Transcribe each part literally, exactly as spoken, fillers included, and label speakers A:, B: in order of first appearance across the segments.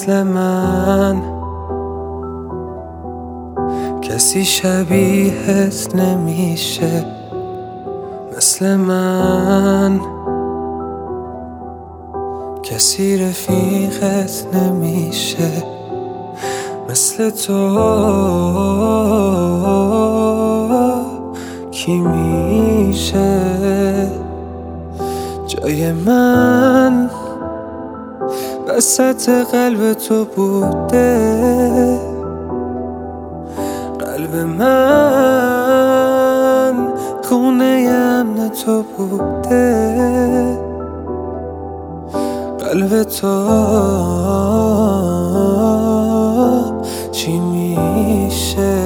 A: مثل من کسی شبیهت نمیشه، مثل من کسی رفیقت نمیشه، مثل تو کی میشه؟ جای من وسط قلب تو بوده، قلب من خونه امن تو بوده، قلب تو چی میشه؟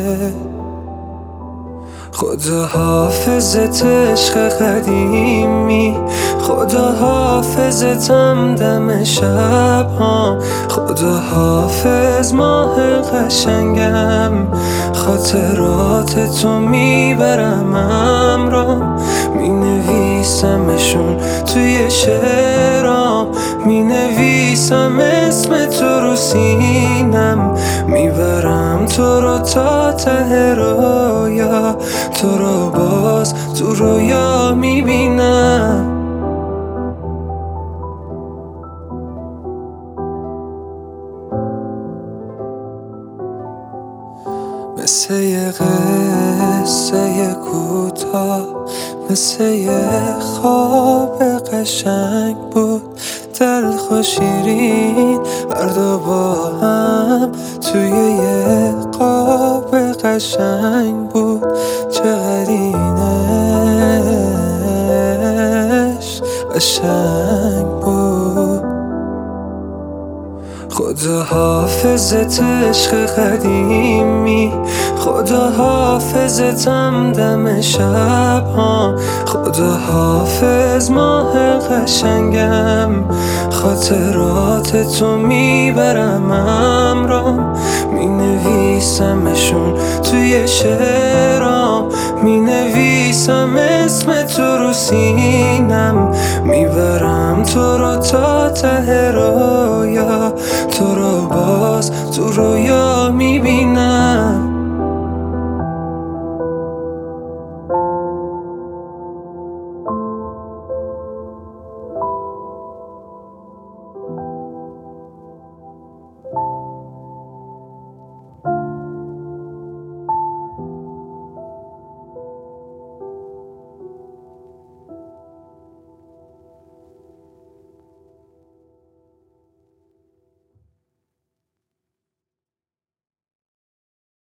A: خدا حافظت عشق قدیمی، خدا حافظتم دم شب ها، خدا حافظ ماه قشنگم، خاطرات تو میبرم امرام، می نویسمشون توی شعرام، می نویسم اسم تو رو سینم، میبرم تو رو تا ته رویا، تو رو باز تو رویا میبینم. مثل یه قصه کوتاه، مثل یه خواب قشنگ بود، تلخ و شیرین هر دو با هم توی یه قاب قشنگ بود، چقدر اینش قشنگ بود. خدا حافظت عشق قدیمی، خدا حافظتم دم شب ها، خدا حافظ ماه قشنگم، خاطرات تو میبرم امرام، می نویسمشون توی شعرام، می نویسم اسم تو رو سینم، میبرم تو رو تا ته رویا، تو رو باز تو رویا میبینم.